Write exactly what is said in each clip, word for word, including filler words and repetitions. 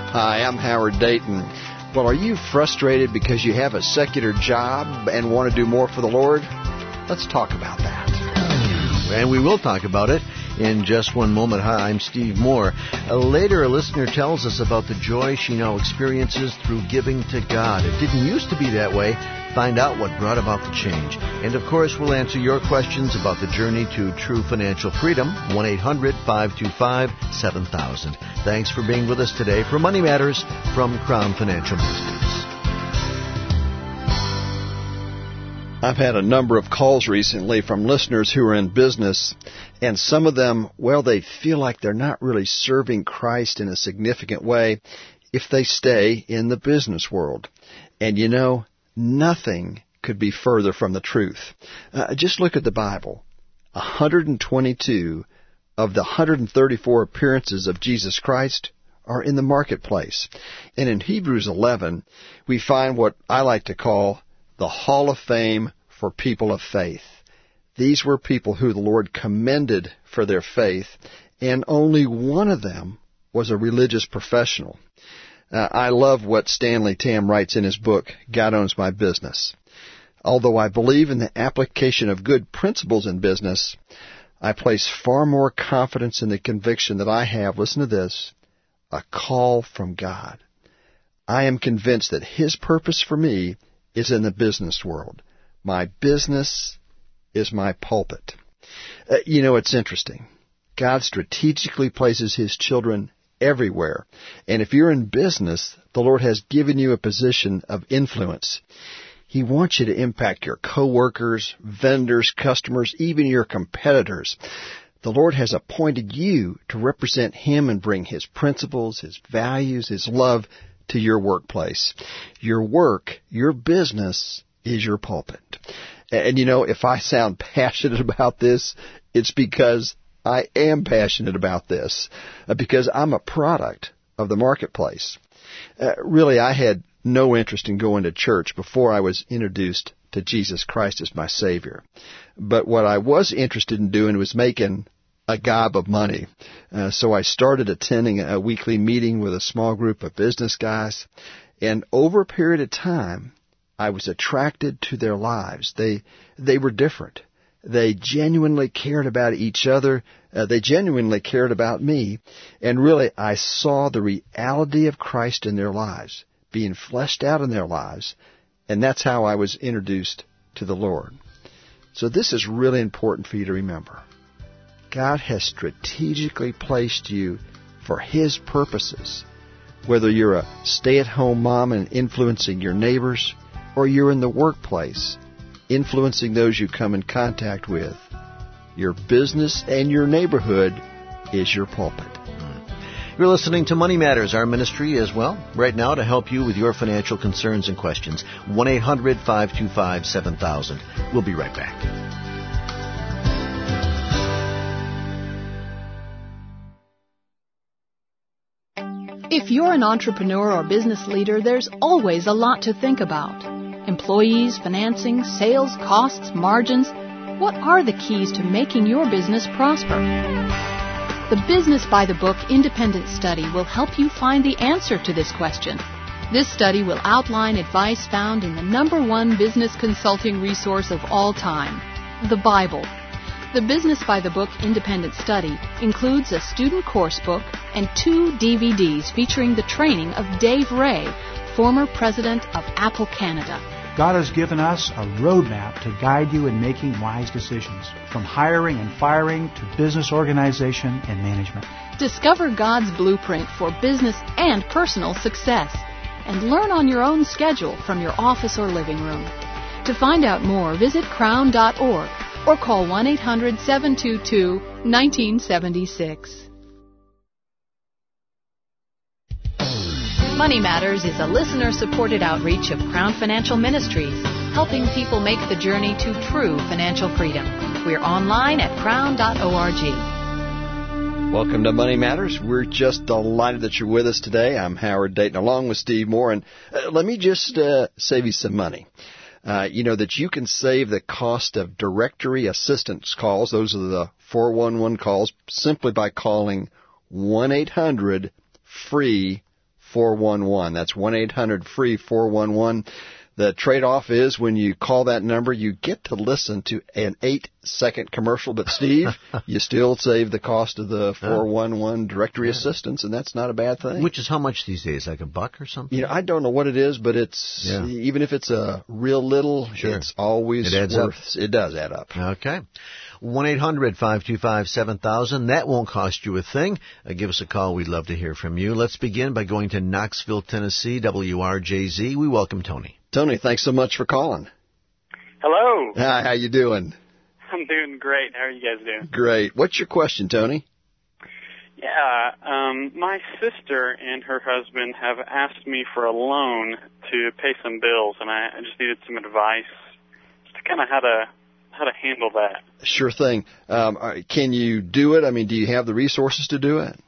Hi, I'm Howard Dayton. Well, are you frustrated because you have a secular job and want to do more for the Lord? Let's talk about that. And we will talk about it in just one moment. Hi, I'm Steve Moore. Uh, later, a listener tells us about the joy she now experiences through giving to God. It didn't used to be that way. Find out what brought about the change. And, of course, we'll answer your questions about the journey to true financial freedom. one eight hundred five two five seven thousand. Thanks for being with us today for Money Matters from Crown Financial Ministries. I've had a number of calls recently from listeners who are in business, and some of them, well, they feel like they're not really serving Christ in a significant way if they stay in the business world. And you know, nothing could be further from the truth. Uh, just look at the Bible. one hundred twenty-two of the one hundred thirty-four appearances of Jesus Christ are in the marketplace. And in Hebrews eleven, we find what I like to call the Hall of Fame for people of faith. These were people who the Lord commended for their faith, and only one of them was a religious professional. Uh, I love what Stanley Tam writes in his book, God Owns My Business. Although I believe in the application of good principles in business, I place far more confidence in the conviction that I have, listen to this, a call from God. I am convinced that His purpose for me is in the business world. My business is my pulpit. Uh, you know, it's interesting. God strategically places His children everywhere. And if you're in business, the Lord has given you a position of influence. He wants you to impact your coworkers, vendors, customers, even your competitors. The Lord has appointed you to represent Him and bring His principles, His values, His love to your workplace. Your work, your business is your pulpit. And you know, if I sound passionate about this, it's because I am passionate about this, because I'm a product of the marketplace. Uh, really, I had no interest in going to church before I was introduced to Jesus Christ as my Savior. But what I was interested in doing was making a gob of money. Uh, so I started attending a weekly meeting with a small group of business guys, and over a period of time, I was attracted to their lives. They they were different. They genuinely cared about each other. Uh, they genuinely cared about me. And really, I saw the reality of Christ in their lives, being fleshed out in their lives, and that's how I was introduced to the Lord. So this is really important for you to remember. God has strategically placed you for His purposes. Whether you're a stay-at-home mom and influencing your neighbors, or you're in the workplace, influencing those you come in contact with, your business and your neighborhood is your pulpit. You're listening to Money Matters, our ministry as well, right now to help you with your financial concerns and questions. one eight hundred five two five seven thousand. We'll be right back. If you're an entrepreneur or business leader, there's always a lot to think about. Employees, financing, sales, costs, margins. What are the keys to making your business prosper? The Business by the Book Independent Study will help you find the answer to this question. This study will outline advice found in the number one business consulting resource of all time, the Bible. The Business by the Book Independent Study includes a student course book and two D V Ds featuring the training of Dave Ray, former president of Apple Canada. God has given us a roadmap to guide you in making wise decisions, from hiring and firing to business organization and management. Discover God's blueprint for business and personal success, and learn on your own schedule from your office or living room. To find out more, visit crown dot org or call one eight hundred seven two two one nine seven six. Money Matters is a listener-supported outreach of Crown Financial Ministries, helping people make the journey to true financial freedom. We're online at crown dot org. Welcome to Money Matters. We're just delighted that you're with us today. I'm Howard Dayton along with Steve Moore, and uh, let me just uh, save you some money. Uh, you know that you can save the cost of directory assistance calls, those are the four one one calls, simply by calling one eight hundred free four one one. That's one eight hundred free four one one. The trade-off is when you call that number, you get to listen to an eight-second commercial. But, Steve, you still save the cost of the four one one directory yeah. assistance, and that's not a bad thing. Which is how much these days, like a buck or something? You know, I don't know what it is, but it's yeah. even if it's a real little, sure. it's always it adds worth. Up. It does add up. Okay. one eight hundred five two five seven thousand. That won't cost you a thing. Uh, give us a call. We'd love to hear from you. Let's begin by going to Knoxville, Tennessee, W R J Z. We welcome Tony. Tony, thanks so much for calling. Hello. Hi, how you doing? I'm doing great. How are you guys doing? Great. What's your question, Tony? Yeah, um, my sister and her husband have asked me for a loan to pay some bills, and I, I just needed some advice just to kind of how to how to handle that. Sure thing. Um, can you do it? I mean, do you have the resources to do it?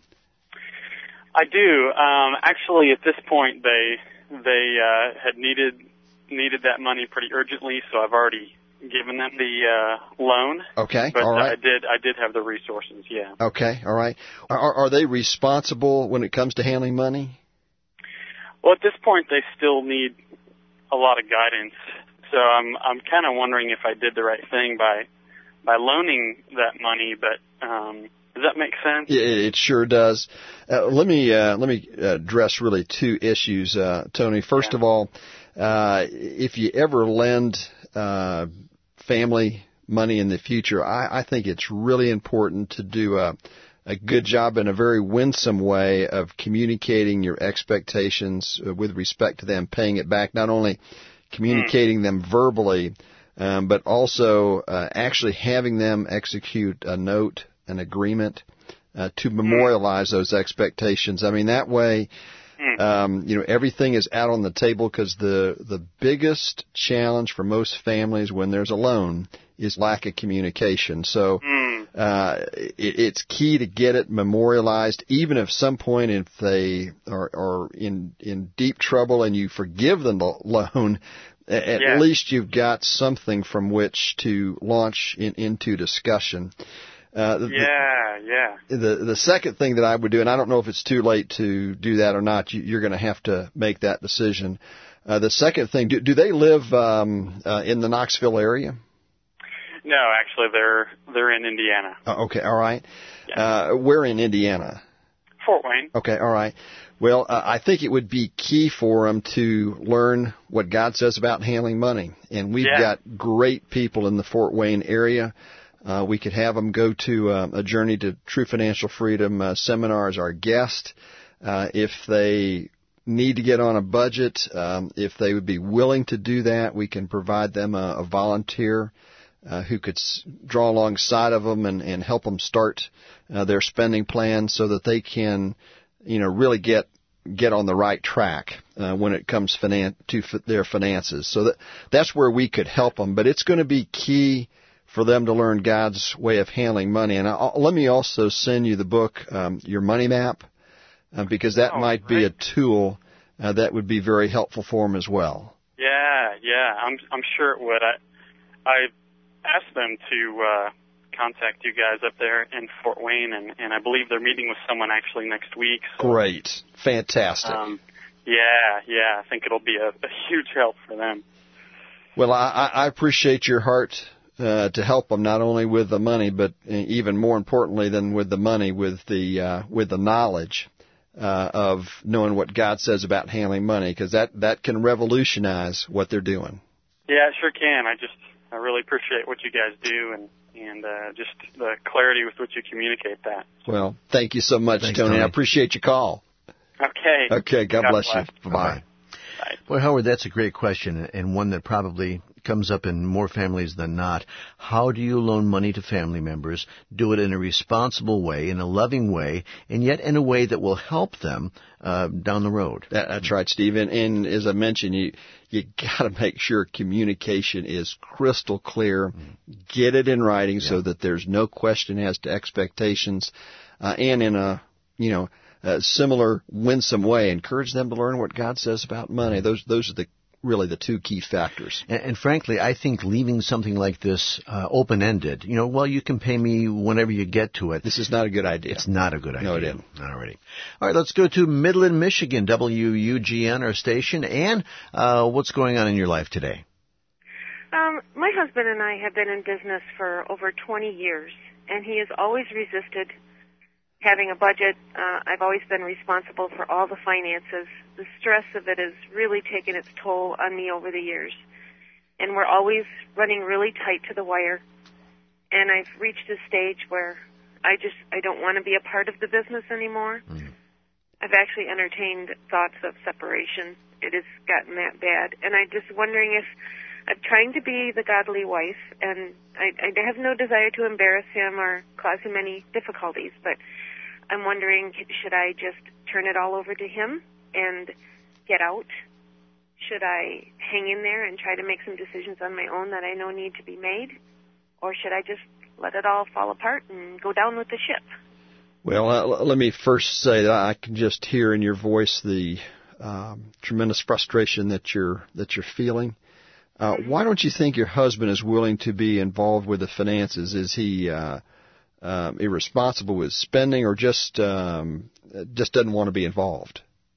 I do. Um, actually, at this point, they they uh, had needed needed that money pretty urgently, so I've already given them the uh, loan. Okay, but all right. I did I did have the resources. Yeah. Okay, all right. Are, are they responsible when it comes to handling money? Well, at this point, they still need a lot of guidance. So I'm I'm kind of wondering if I did the right thing by by loaning that money, but um, does that make sense? Yeah, it sure does. Uh, let me uh, let me address really two issues, uh, Tony. First yeah. of all, uh, if you ever lend uh, family money in the future, I, I think it's really important to do a a good job in a very winsome way of communicating your expectations with respect to them paying it back, not only communicating mm. them verbally, um, but also uh, actually having them execute a note, an agreement, uh, to memorialize mm. those expectations. I mean, that way, mm. um, you know, everything is out on the table, because the, the biggest challenge for most families when there's a loan is lack of communication. So mm. uh, it, it's key to get it memorialized, even if some point if they are, are in, in deep trouble and you forgive the loan, at yeah. least you've got something from which to launch in, into discussion. Uh, the, yeah, yeah. The the second thing that I would do, and I don't know if it's too late to do that or not, you, you're going to have to make that decision. Uh, the second thing, do, do they live um, uh, in the Knoxville area? No, actually, they're they're in Indiana. Oh, okay, all right. Yeah. Uh, where in Indiana? Fort Wayne. Okay, all right. Well, uh, I think it would be key for them to learn what God says about handling money. And we've yeah. got great people in the Fort Wayne area. Uh, we could have them go to uh, a Journey to True Financial Freedom uh, seminar as our guest. Uh, if they need to get on a budget, um, if they would be willing to do that, we can provide them a, a volunteer uh, who could s- draw alongside of them and, and help them start uh, their spending plan so that they can, you know, really get get on the right track uh, when it comes finan- to f- their finances. So that that's where we could help them. But it's going to be key for them to learn God's way of handling money. And I'll, let me also send you the book, um, Your Money Map, uh, because that oh, might be great. a tool uh, that would be very helpful for them as well. Yeah, yeah, I'm I'm sure it would. I I asked them to uh, contact you guys up there in Fort Wayne, and, and I believe they're meeting with someone actually next week. So, Great, fantastic. Um, yeah, yeah, I think it'll be a, a huge help for them. Well, I, I appreciate your heart uh, to help them, not only with the money, but even more importantly than with the money, with the uh, with the knowledge uh, of knowing what God says about handling money, because that, that can revolutionize what they're doing. Yeah, it sure can. I just I really appreciate what you guys do, and and uh, just the clarity with which you communicate that. Well, thank you so much, Thanks, Tony. Tony. I appreciate your call. Okay. Okay, God, God bless, bless Bye-bye. you. Bye-bye. Bye. Well, Howard, that's a great question, and one that probably comes up in more families than not. How do you loan money to family members, do it in a responsible way, in a loving way, and yet in a way that will help them uh, down the road? That, that's right, Steve. And, and as I mentioned, you you got to make sure communication is crystal clear. Mm-hmm. Get it in writing yeah. so that there's no question as to expectations, uh, and in a you know a similar winsome way, encourage them to learn what God says about money. Those those are the really the two key factors. And, and frankly, I think leaving something like this uh, open-ended, you know, well, you can pay me whenever you get to it. This is not a good idea. It's not a good idea. No, it isn't. All righty. All right, let's go to Midland, Michigan, W U G N, our station. Ann, uh, what's going on in your life today? Um, my husband and I have been in business for over twenty years, and he has always resisted having a budget. Uh, I've always been responsible for all the finances. The stress of it has really taken its toll on me over the years. And we're always running really tight to the wire. And I've reached a stage where I just, I don't want to be a part of the business anymore. Mm. I've actually entertained thoughts of separation. It has gotten that bad. And I'm just wondering if I'm trying to be the godly wife, and I, I have no desire to embarrass him or cause him any difficulties, but I'm wondering, should I just turn it all over to him and get out? Should I hang in there and try to make some decisions on my own that I know need to be made? Or should I just let it all fall apart and go down with the ship? Well, uh, let me first say that I can just hear in your voice the um, tremendous frustration that you're that you're feeling. Uh, why don't you think your husband is willing to be involved with the finances? Is he uh, um, irresponsible with spending, or just um, just doesn't want to be involved?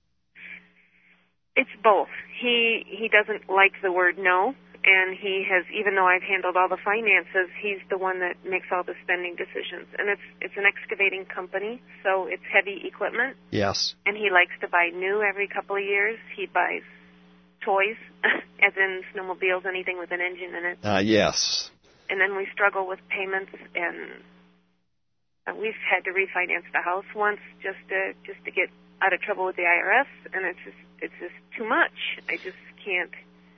It's both. He he doesn't like the word no, and he has, even though I've handled all the finances, he's the one that makes all the spending decisions. And it's it's an excavating company, so it's heavy equipment. Yes. And he likes to buy new every couple of years. He buys toys, as in snowmobiles, anything with an engine in it. Uh, yes. And then we struggle with payments, and we've had to refinance the house once just to just to get out of trouble with the I R S, and it's just it's just too much. I just can't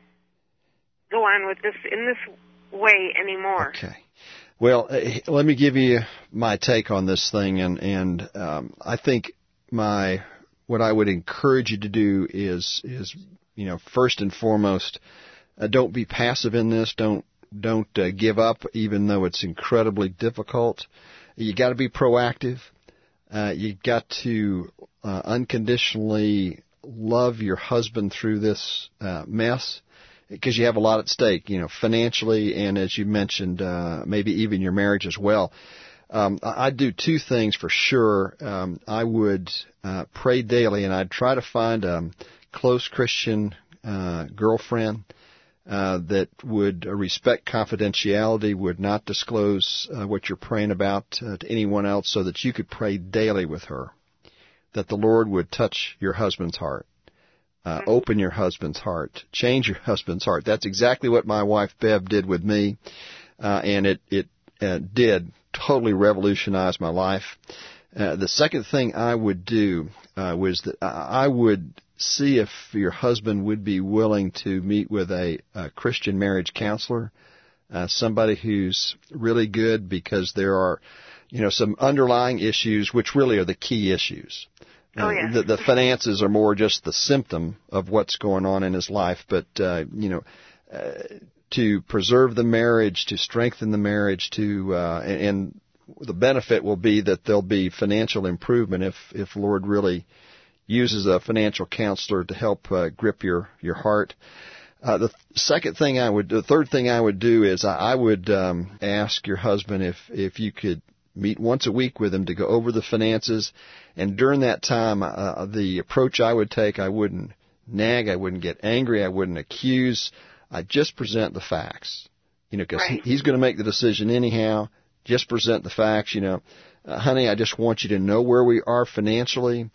go on with this in this way anymore. Okay. Well, uh, let me give you my take on this thing, and and um, I think my what I would encourage you to do is is you know first and foremost, uh, don't be passive in this. Don't don't uh, give up, even though it's incredibly difficult. You got to be proactive. Uh, you got to uh, unconditionally love your husband through this uh, mess, because you have a lot at stake, you know, financially, and as you mentioned, uh, maybe even your marriage as well. Um, I'd do two things for sure. Um, I would uh, pray daily, and I'd try to find a close Christian uh, girlfriend uh, that would respect confidentiality, would not disclose uh, what you're praying about uh, to anyone else, so that you could pray daily with her, that the Lord would touch your husband's heart. Uh, open your husband's heart. Change your husband's heart. That's exactly what my wife Bev did with me, uh, and it it uh, did totally revolutionize my life. Uh, the second thing I would do uh, was that I would see if your husband would be willing to meet with a, a Christian marriage counselor, uh, somebody who's really good, because there are, you know, some underlying issues which really are the key issues. Oh, yeah. Uh, the, the finances are more just the symptom of what's going on in his life, but, uh, you know, uh, to preserve the marriage, to strengthen the marriage, to, uh, and, and the benefit will be that there'll be financial improvement if, if Lord really uses a financial counselor to help uh, grip your, your heart. Uh, the second thing I would, the third thing I would do is I, I would um, ask your husband if, if you could meet once a week with him to go over the finances. And during that time, uh, the approach I would take, I wouldn't nag, I wouldn't get angry, I wouldn't accuse. I'd just present the facts, you know, because right. he, he's going to make the decision anyhow. Just present the facts, you know. Uh, honey, I just want you to know where we are financially,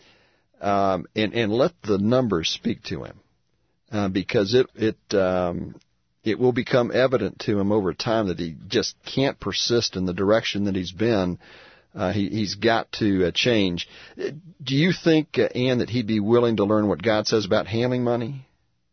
um, and, and let the numbers speak to him, uh, because it it um, it will become evident to him over time that he just can't persist in the direction that he's been. Uh, he, he's got to uh, change. Do you think, uh, Ann, that he'd be willing to learn what God says about handling money?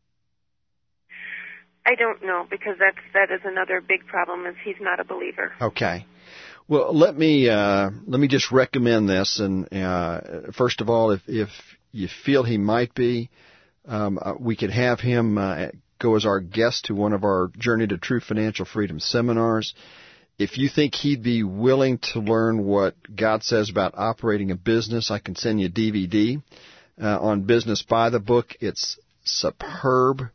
I don't know, because that's that is another big problem, is he's not a believer. Okay. Well, let me uh, let me just recommend this. And uh, first of all, if if you feel he might be, um, we could have him uh, go as our guest to one of our Journey to True Financial Freedom seminars. If you think he'd be willing to learn what God says about operating a business, I can send you a D V D uh, on Business by the Book. It's superb.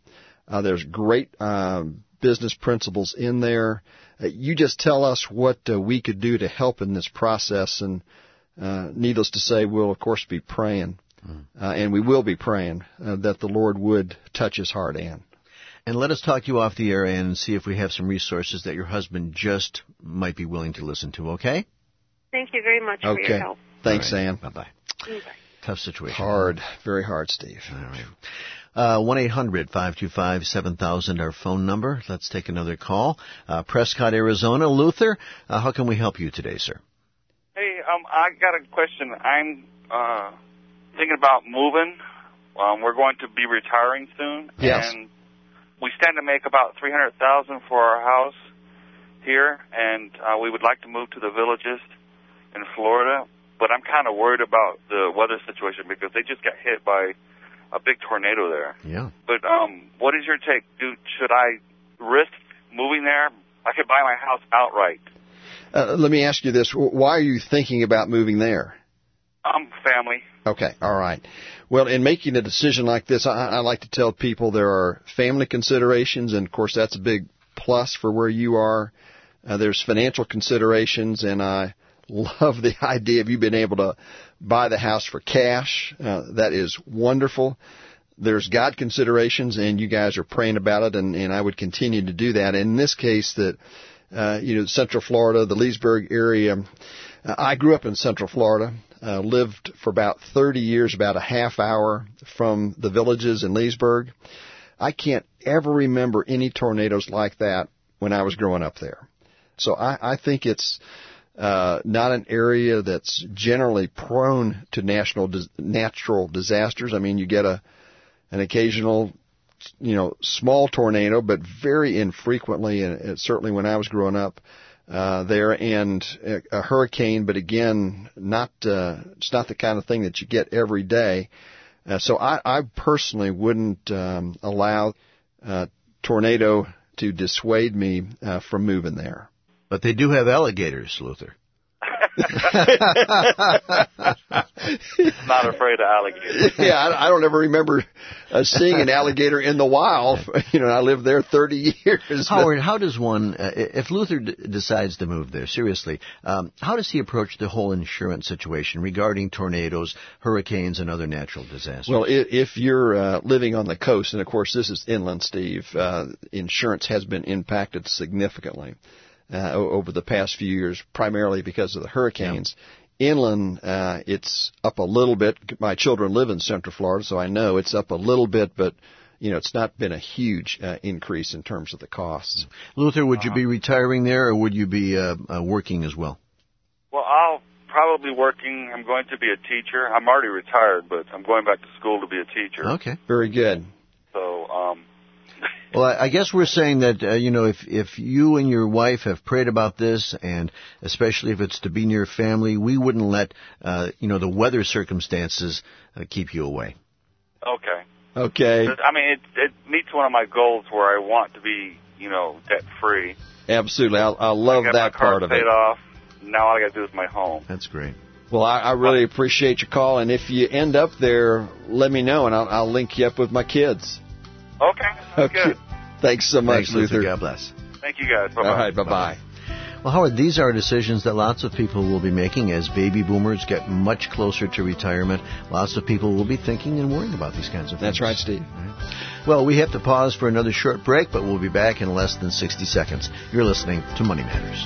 Uh, there's great um, business principles in there. Uh, you just tell us what uh, we could do to help in this process, and uh, needless to say, we'll, of course, be praying, mm. uh, and we will be praying uh, that the Lord would touch his heart, Ann. And let us talk you off the air, Ann, and see if we have some resources that your husband just might be willing to listen to, okay? Thank you very much okay. for your help. Thanks, right. Ann. Bye-bye. Bye. Tough situation. Hard, very hard, Steve. All right. Uh, one eight hundred five two five seven thousand, our phone number. Let's take another call. Uh, Prescott, Arizona. Luther, uh, how can we help you today, sir? Hey, um, I got a question. I'm uh, thinking about moving. Um, we're going to be retiring soon. Yes. And we stand to make about three hundred thousand dollars for our house here, and uh, we would like to move to the Villages in Florida. But I'm kind of worried about the weather situation because they just got hit by a big tornado there. Yeah. But um, what is your take? Do, should I risk moving there? I could buy my house outright. Uh, let me ask you this. Why are you thinking about moving there? Um, family. Okay, all right. Well, in making a decision like this, I, I like to tell people there are family considerations, and, of course, that's a big plus for where you are. Uh, there's financial considerations, and I love the idea of you being able to buy the house for cash. Uh, that is wonderful. There's God considerations, and you guys are praying about it, and, and I would continue to do that. In this case, that uh, you know, Central Florida, the Leesburg area. Uh, I grew up in Central Florida. Uh, lived for about thirty years, about a half hour from the Villages in Leesburg. I can't ever remember any tornadoes like that when I was growing up there. So I, I think it's Uh, not an area that's generally prone to national dis- natural disasters. I mean, you get a an occasional, you know, small tornado, but very infrequently, and, and certainly when I was growing up uh, there, and a, a hurricane, but again, not uh, it's not the kind of thing that you get every day. Uh, so I, I personally wouldn't um, allow uh, tornado to dissuade me uh, from moving there. But they do have alligators, Luther. Not afraid of alligators. Yeah, I, I don't ever remember uh, seeing an alligator in the wild. You know, I lived there thirty years. Howard, how does one, uh, if Luther d- decides to move there, seriously, um, how does he approach the whole insurance situation regarding tornadoes, hurricanes, and other natural disasters? Well, if, if you're uh, living on the coast, and of course this is inland, Steve, uh, insurance has been impacted significantly uh, over the past few years, primarily because of the hurricanes. Yeah. Inland, uh, it's up a little bit. My children live in Central Florida, so I know it's up a little bit, but, you know, it's not been a huge uh, increase in terms of the costs. Luther, would you be retiring there, or would you be uh, uh, working as well? Well, I'll probably be working. I'm going to be a teacher. I'm already retired, but I'm going back to school to be a teacher. Okay. Very good. So, um... Well, I guess we're saying that, uh, you know, if if you and your wife have prayed about this, and especially if it's to be near family, we wouldn't let, uh, you know, the weather circumstances uh, keep you away. Okay. Okay. I mean, it, it meets one of my goals where I want to be, you know, debt-free. Absolutely. I, I love I that part of it. I got my car paid off. Now all I got to do is my home. That's great. Well, I, I really appreciate your call, and if you end up there, let me know, and I'll, I'll link you up with my kids. Okay. Okay. Good. Thanks so much, Thanks, Luther. God bless. Thank you, guys. Bye-bye. All right, bye-bye. Well, Howard, these are decisions that lots of people will be making as baby boomers get much closer to retirement. Lots of people will be thinking and worrying about these kinds of things. That's right, Steve. Right. Well, we have to pause for another short break, but we'll be back in less than sixty seconds. You're listening to Money Matters.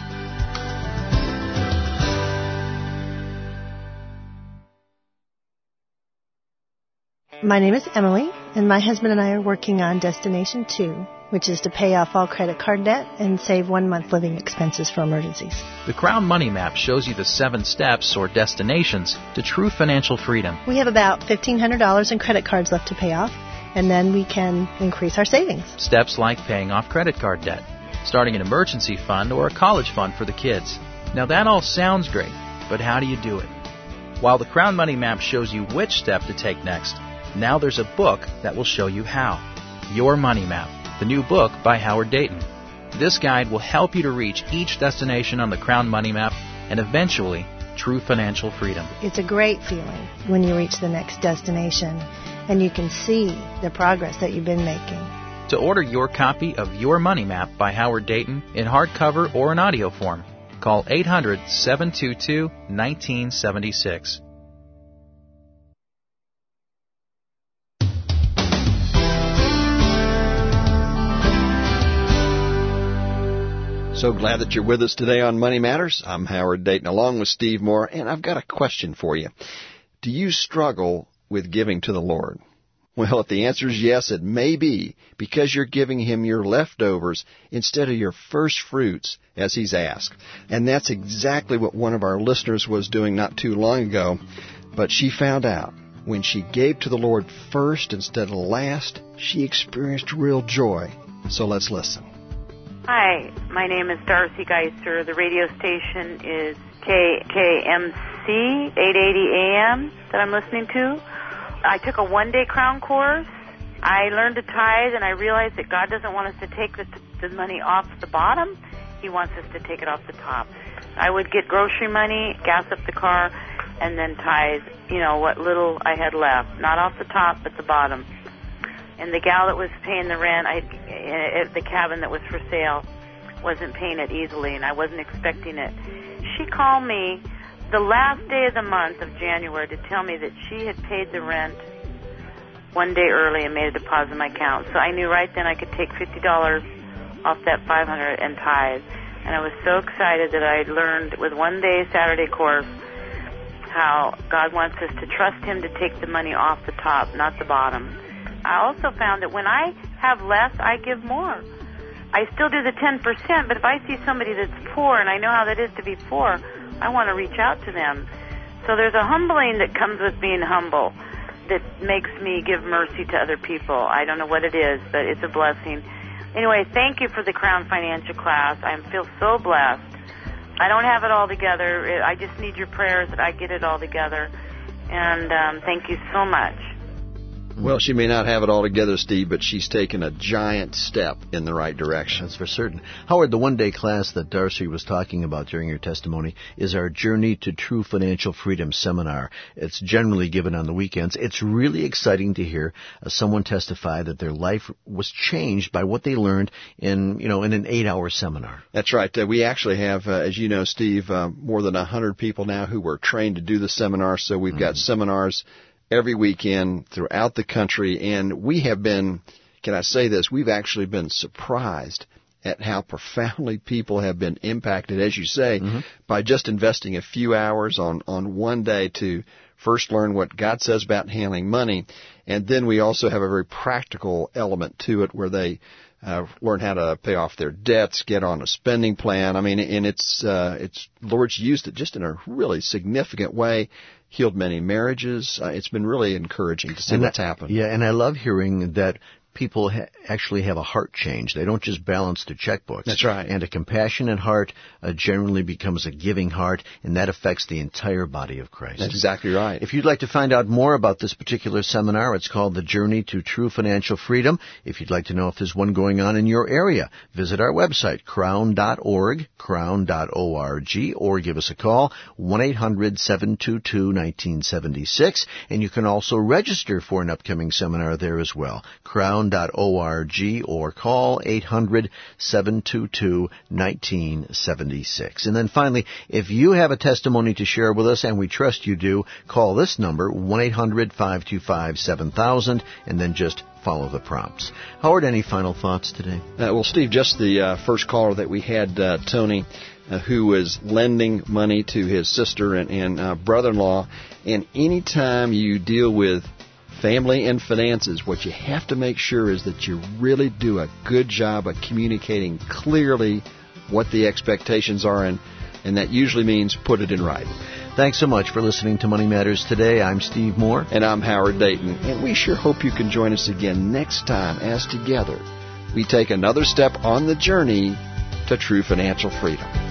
My name is Emily, and my husband and I are working on Destination two, which is to pay off all credit card debt and save one month living expenses for emergencies. The Crown Money Map shows you the seven steps or destinations to true financial freedom. We have about fifteen hundred dollars in credit cards left to pay off, and then we can increase our savings. Steps like paying off credit card debt, starting an emergency fund or a college fund for the kids. Now that all sounds great, but how do you do it? While the Crown Money Map shows you which step to take next, now there's a book that will show you how. Your Money Map, the new book by Howard Dayton. This guide will help you to reach each destination on the Crown Money Map and eventually true financial freedom. It's a great feeling when you reach the next destination and you can see the progress that you've been making. to order your copy of Your Money Map by Howard Dayton in hardcover or in audio form. Call eight hundred, seven two two, one nine seven six. So glad that you're with us today on Money Matters. I'm Howard Dayton along with Steve Moore, and I've got a question for you. Do you struggle with giving to the Lord? Well, if the answer is yes, it may be because you're giving Him your leftovers instead of your first fruits as He's asked. And that's exactly what one of our listeners was doing not too long ago. But she found out when she gave to the Lord first instead of last, she experienced real joy. So let's listen. Hi, my name is Darcy Geister. The radio station is K K M C eight eighty A M that I'm listening to. I took a one-day Crown course. I learned to tithe, and I realized that God doesn't want us to take the, the money off the bottom. He wants us to take it off the top. I would get grocery money, gas up the car, and then tithe, you know, what little I had left. Not off the top, but the bottom. And the gal that was paying the rent, I, at the cabin that was for sale, wasn't paying it easily, and I wasn't expecting it. She called me the last day of the month of January to tell me that she had paid the rent one day early and made a deposit in my account. So I knew right then I could take fifty dollars off that five hundred dollars and tithe. And I was so excited that I learned with one day Saturday course how God wants us to trust Him to take the money off the top, not the bottom. I also found that when I have less, I give more. I still do the ten percent, but if I see somebody that's poor, and I know how that is to be poor, I want to reach out to them. So there's a humbling that comes with being humble that makes me give mercy to other people. I don't know what it is, but it's a blessing. Anyway, thank you for the Crown Financial class. I feel so blessed. I don't have it all together. I just need your prayers that I get it all together. And um, thank you so much. Well, she may not have it all together, Steve, but she's taken a giant step in the right direction. That's for certain. Howard, the one-day class that Darcy was talking about during your testimony is our Journey to True Financial Freedom seminar. It's generally given on the weekends. It's really exciting to hear uh, someone testify that their life was changed by what they learned in, you know, in an eight-hour seminar. That's right. Uh, we actually have, uh, as you know, Steve, uh, more than one hundred people now who were trained to do the seminar, so we've mm-hmm. got seminars every weekend throughout the country, and we have been, can I say this, we've actually been surprised at how profoundly people have been impacted, as you say, mm-hmm. by just investing a few hours on, on one day to first learn what God says about handling money, and then we also have a very practical element to it where they uh, learn how to pay off their debts, get on a spending plan. I mean, and it's, uh, it's, Lord's used it just in a really significant way. Healed many marriages. Uh, it's been really encouraging to see and what's that, happened. Yeah, and I love hearing that people ha- actually have a heart change. They don't just balance their checkbooks. That's right. And a compassionate heart uh, generally becomes a giving heart, and that affects the entire body of Christ. That's exactly right. If you'd like to find out more about this particular seminar, it's called The Journey to True Financial Freedom. If you'd like to know if there's one going on in your area, visit our website, crown dot org, crown dot org, or give us a call, one eight hundred, seven two two, one nine seven six, and you can also register for an upcoming seminar there as well, crown dot org, or call eight hundred, seven two two, one nine seven six. And then finally, if you have a testimony to share with us, and we trust you do, call this number, one eight hundred, five two five, seven thousand, and then just follow the prompts. Howard, any final thoughts today? Uh, well, Steve, just the uh, first caller that we had, uh, Tony, uh, who was lending money to his sister and, and uh, brother-in-law, and anytime you deal with family and finances, what you have to make sure is that you really do a good job of communicating clearly what the expectations are, and, and that usually means put it in writing. Thanks so much for listening to Money Matters today. I'm Steve Moore. And I'm Howard Dayton. And we sure hope you can join us again next time as together we take another step on the journey to true financial freedom.